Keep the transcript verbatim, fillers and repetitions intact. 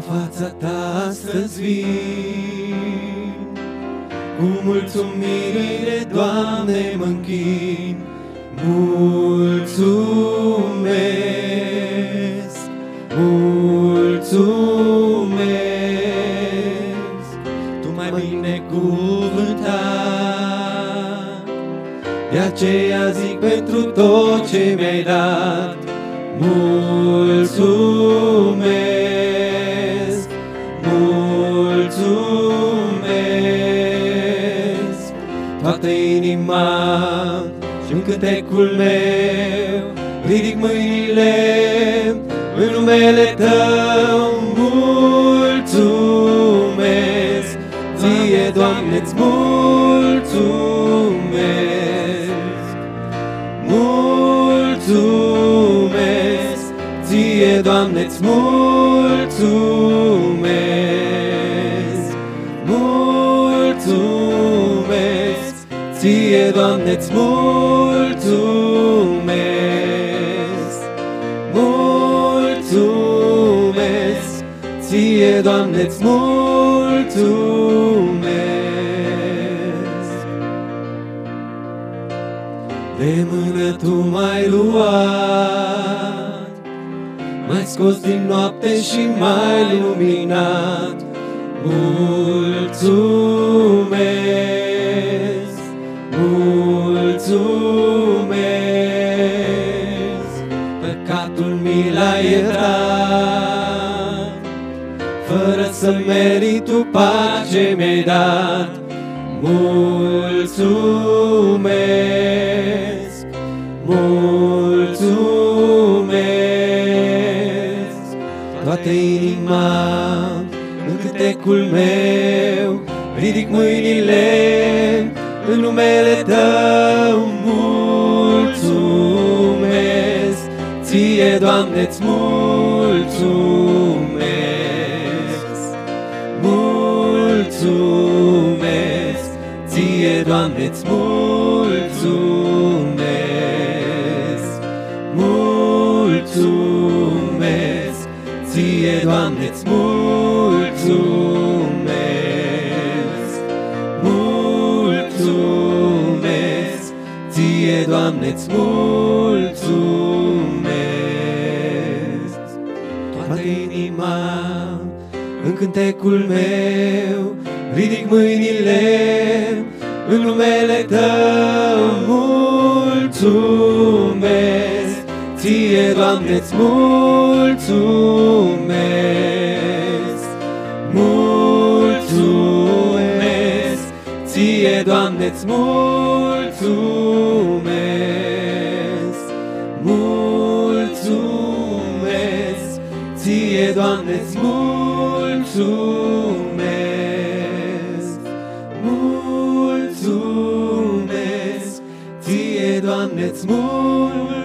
fața ta astăzi vin, cu mulțumire, Doamne, mă închin. Mulțumesc, mulțumesc, Tu m-ai binecuvântat, de aceea zic pentru tot ce mi-ai dat. Mulțumesc, mulțumesc, toată inima și-n cântecul meu ridic mâinile în numele Tău. Mulțumesc, Ție, Doamne-ți mulțumesc. Mulțumesc, Ție, Doamne-ți mulțumesc. Mulțumesc, Ție, Doamne-ți mulțumesc. Mulțumesc, Ție, Doamne-ți mulțumesc. De mână Tu m-ai luat, m-ai scos din noapte și m-ai luminat. Mulțumesc, mulțumesc, păcatul mi l-ai iertat, fără să merit Tu pace mi-ai dat. Mulțumesc, mulțumesc, toată inima în cântecul meu ridic mâinile în numele Tău. Mulțumesc, Ție, Doamne-ți mulțumesc. Mulțumesc, Ție, Doamne-ți mulțumesc. Mulțumesc, Ție, Doamne-ți mulțumesc. Mulțumesc, Ție, Doamne-ți mulțumesc. Toată inima în cântecul meu ridic mâinile în numele Tău. Mulțumesc, Ție, Doamne-ți mulțumesc. Mulțumesc, Ție, Doamne-ți mulțumesc. Mulțumesc, Ție, Doamne-ți mulțumesc. Mulțumesc, Ție, Doamne-ți mulțumesc.